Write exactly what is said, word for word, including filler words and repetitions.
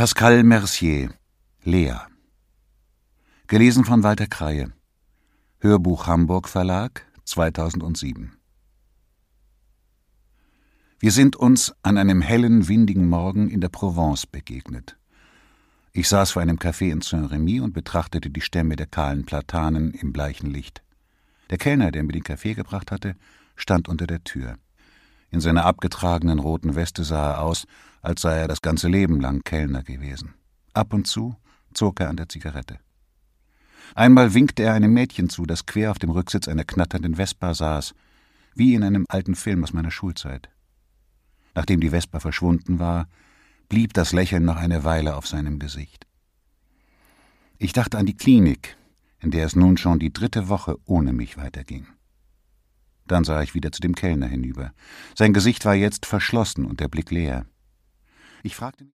Pascal Mercier, Lea. Gelesen von Walter Kreie. Hörbuch Hamburg Verlag, zweitausendsieben. Wir sind uns an einem hellen, windigen Morgen in der Provence begegnet. Ich saß vor einem Café in Saint-Remy und betrachtete die Stämme der kahlen Platanen im bleichen Licht. Der Kellner, der mir den Kaffee gebracht hatte, stand unter der Tür. In seiner abgetragenen roten Weste sah er aus, als sei er das ganze Leben lang Kellner gewesen. Ab und zu zog er an der Zigarette. Einmal winkte er einem Mädchen zu, das quer auf dem Rücksitz einer knatternden Vespa saß, wie in einem alten Film aus meiner Schulzeit. Nachdem die Vespa verschwunden war, blieb das Lächeln noch eine Weile auf seinem Gesicht. Ich dachte an die Klinik, in der es nun schon die dritte Woche ohne mich weiterging. Dann sah ich wieder zu dem Kellner hinüber. Sein Gesicht war jetzt verschlossen und der Blick leer. Ich fragte mich